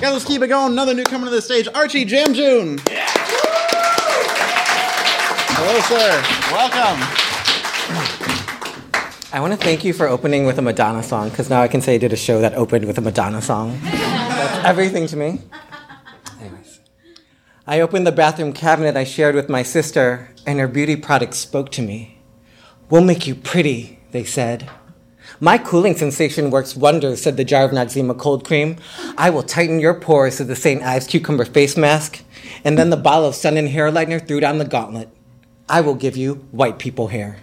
Yeah, let's keep it going. Another newcomer to the stage, Archie Jamjoon. Yeah. Hello, sir. Welcome. I want to thank you for opening with a Madonna song, because now I can say I did a show that opened with a Madonna song. That's everything to me. Anyways. I opened the bathroom cabinet I shared with my sister, and her beauty products spoke to me. "We'll make you pretty," they said. "My cooling sensation works wonders," said the jar of Noxzema cold cream. "I will tighten your pores," said the St. Ives cucumber face mask. And then the bottle of sun and hair lightener threw down the gauntlet. "I will give you white people hair."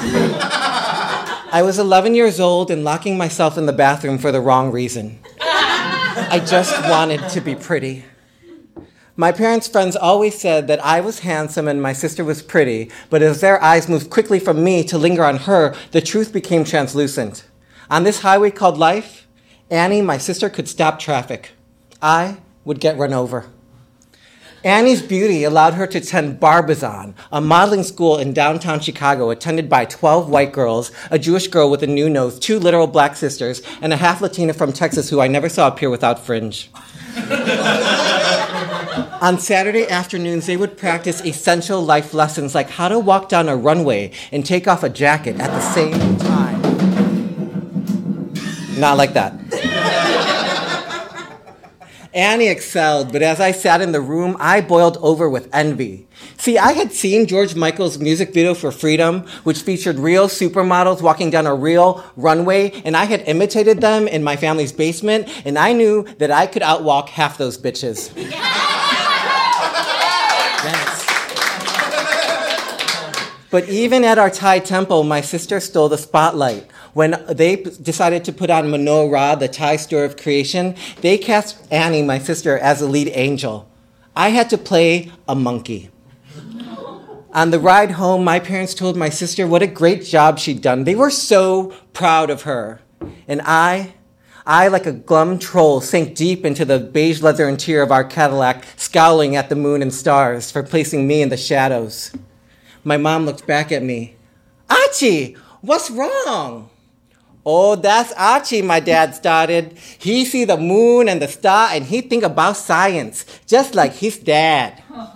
I was 11 years old and locking myself in the bathroom for the wrong reason. I just wanted to be pretty. My parents' friends always said that I was handsome and my sister was pretty, but as their eyes moved quickly from me to linger on her, the truth became translucent. On this highway called life, Annie, my sister, could stop traffic. I would get run over. Annie's beauty allowed her to attend Barbizon, a modeling school in downtown Chicago attended by 12 white girls, a Jewish girl with a new nose, 2 literal black sisters, and a half Latina from Texas who I never saw appear without fringe. On Saturday afternoons, they would practice essential life lessons like how to walk down a runway and take off a jacket at the same time. Not like that. Annie excelled, but as I sat in the room, I boiled over with envy. See, I had seen George Michael's music video for Freedom, which featured real supermodels walking down a real runway, and I had imitated them in my family's basement, and I knew that I could outwalk half those bitches. Yes. But even at our Thai temple, my sister stole the spotlight. When they decided to put on Manoa Ra, the Thai story of creation, they cast Annie, my sister, as the lead angel. I had to play a monkey. On the ride home, my parents told my sister what a great job she'd done. They were so proud of her. And I, like a glum troll, sank deep into the beige leather interior of our Cadillac, scowling at the moon and stars for placing me in the shadows. My mom looked back at me. "Archie, what's wrong?" "Oh, that's Archie," my dad started. "He see the moon and the star and he think about science, just like his dad."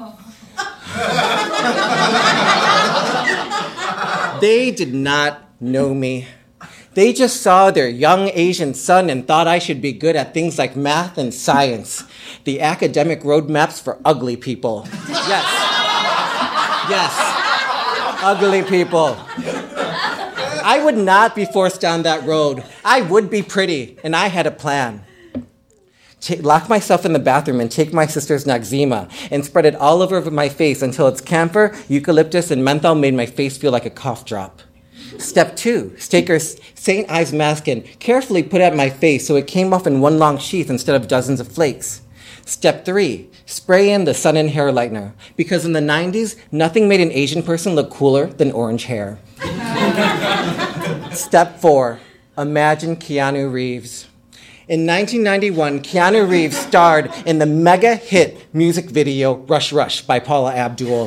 They did not know me. They just saw their young Asian son and thought I should be good at things like math and science, the academic roadmaps for ugly people. Yes. Yes. Ugly people. I would not be forced down that road. I would be pretty, and I had a plan. Lock myself in the bathroom and take my sister's Noxzema and spread it all over my face until its camphor, eucalyptus, and menthol made my face feel like a cough drop. Step 2, stick her St. Ives mask in, carefully put it at my face so it came off in one long sheath instead of dozens of flakes. Step 3, spray in the sun and hair lightener, because in the 90s, nothing made an Asian person look cooler than orange hair. Step 4, imagine Keanu Reeves. In 1991, Keanu Reeves starred in the mega hit music video Rush Rush by Paula Abdul.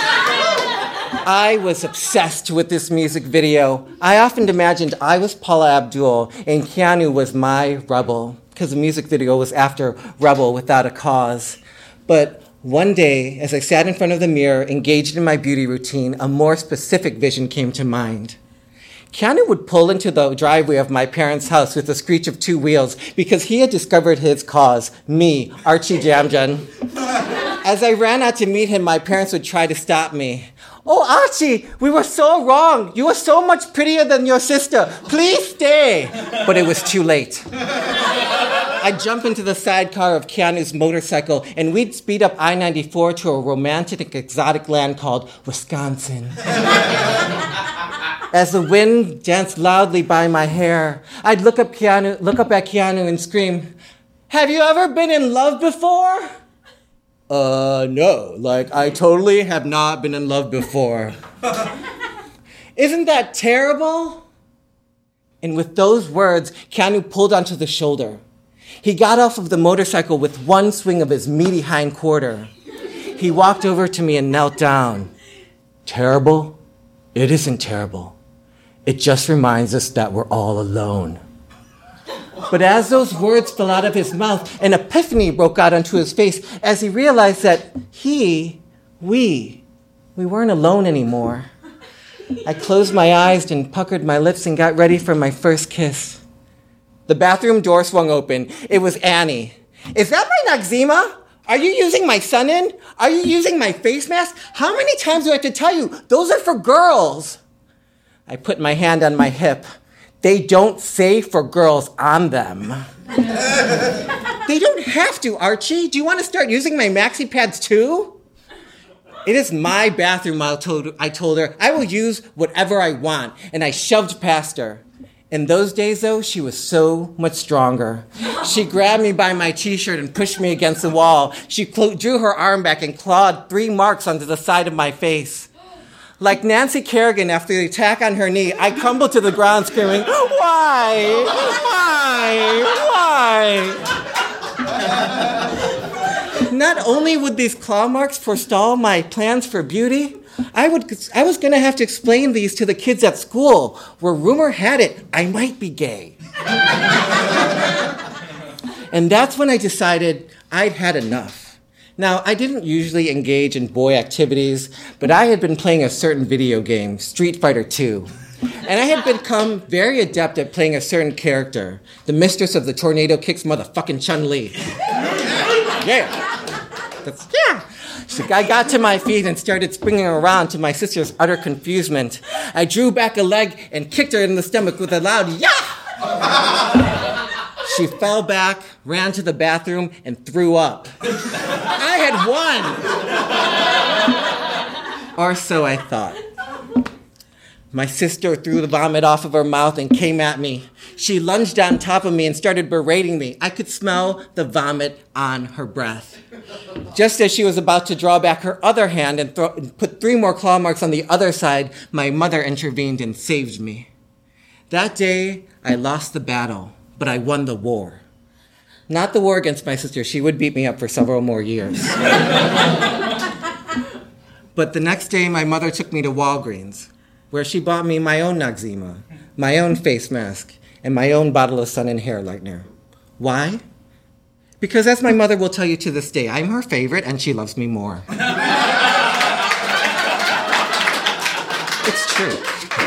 I was obsessed with this music video. I often imagined I was Paula Abdul and Keanu was my Rebel, because the music video was after Rebel Without a Cause. But one day, as I sat in front of the mirror, engaged in my beauty routine, a more specific vision came to mind. Keanu would pull into the driveway of my parents' house with the screech of 2 wheels because he had discovered his cause, me, Archie Jamjoon. As I ran out to meet him, my parents would try to stop me. "Oh, Archie, we were so wrong. You were so much prettier than your sister. Please stay." But it was too late. I'd jump into the sidecar of Keanu's motorcycle, and we'd speed up I-94 to a romantic, exotic land called Wisconsin. As the wind danced loudly by my hair, I'd look up at Keanu and scream, "Have you ever been in love before?" No, I totally have not been in love before." "Isn't that terrible?" And with those words, Keanu pulled onto the shoulder. He got off of the motorcycle with one swing of his meaty hind quarter. He walked over to me and knelt down. "Terrible? It isn't terrible. It just reminds us that we're all alone." But as those words fell out of his mouth and a epiphany broke out onto his face as he realized that we weren't alone anymore. I closed my eyes and puckered my lips and got ready for my first kiss. The bathroom door swung open. It was Annie. Is that my Noxzema? Are you using my sun-in? Are you using my face mask? How many times do I have to tell you? Those are for girls. I put my hand on my hip. They don't say for girls on them. They don't have to, Archie. Do you want to start using my maxi pads too? It is my bathroom, I told her. I will use whatever I want. And I shoved past her. In those days, though, she was so much stronger. She grabbed me by my t-shirt and pushed me against the wall. She drew her arm back and clawed 3 marks onto the side of my face. Like Nancy Kerrigan after the attack on her knee, I crumbled to the ground screaming, "Why? Why? Not only would these claw marks forestall my plans for beauty, I was going to have to explain these to the kids at school, where rumor had it I might be gay. And that's when I decided I'd had enough. Now, I didn't usually engage in boy activities, but I had been playing a certain video game, Street Fighter II. And I had become very adept at playing a certain character, the mistress of the tornado kicks motherfucking Chun-Li. Yeah. So I got to my feet and started springing around to my sister's utter confusement. I drew back a leg and kicked her in the stomach with a loud "Yah!" She fell back, ran to the bathroom, and threw up. I had won! Or so I thought. My sister threw the vomit off of her mouth and came at me. She lunged on top of me and started berating me. I could smell the vomit on her breath. Just as she was about to draw back her other hand and put 3 more claw marks on the other side, my mother intervened and saved me. That day, I lost the battle, but I won the war. Not the war against my sister. She would beat me up for several more years. But the next day, my mother took me to Walgreens, where she bought me my own Noxzema, my own face mask, and my own bottle of sun and hair lightener. Why? Because as my mother will tell you to this day, I'm her favorite and she loves me more. It's true.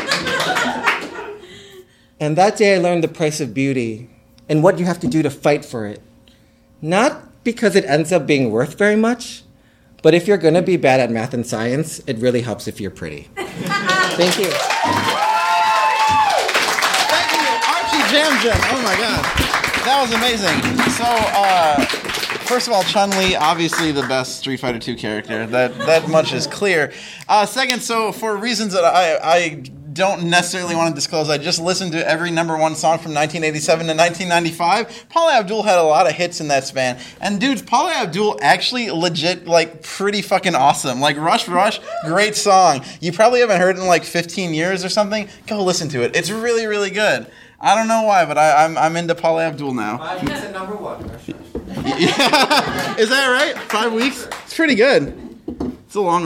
And that day I learned the price of beauty and what you have to do to fight for it. Not because it ends up being worth very much, but if you're going to be bad at math and science, it really helps if you're pretty. Thank you. Thank you, Archie Jamjoon. Oh my God. That was amazing. So, first of all, Chun-Li, obviously the best Street Fighter II character. That much is clear. Second, so for reasons that I don't necessarily want to disclose, I just listened to every #1 song from 1987 to 1995. Paula Abdul had a lot of hits in that span. And dudes, Paula Abdul actually legit, like, pretty fucking awesome. Like, Rush Rush, great song. You probably haven't heard it in like 15 years or something. Go listen to it. It's really, really good. I don't know why, but I'm into Paula Abdul now. 5 weeks at #1. Yeah. Is that right? 5 weeks? It's pretty good. It's a long